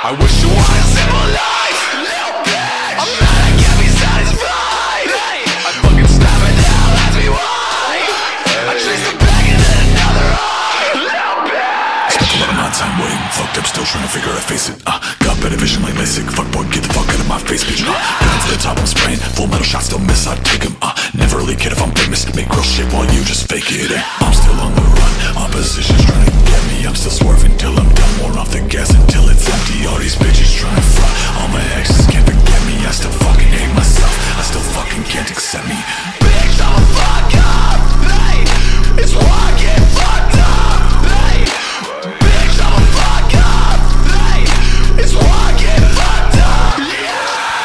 I wish you want a simple life, little bitch. I'm mad I can't be satisfied. I fucking stab it now, ask me why. I chase the bag into another eye, little bitch. Spent a lot of my time waiting, fucked up, still trying to figure out how to face it. Got better vision like LASIK, fuck boy, get the fuck out of my face, bitch. Gun to the top, I'm spraying, full metal shots, still miss, I take him. Never really kid if I'm famous, make real shit while you just fake it. I'm still on the run, opposition's trying to get me, I'm still swerving till I'm done, more off the gas until it's empty. All these bitches trying to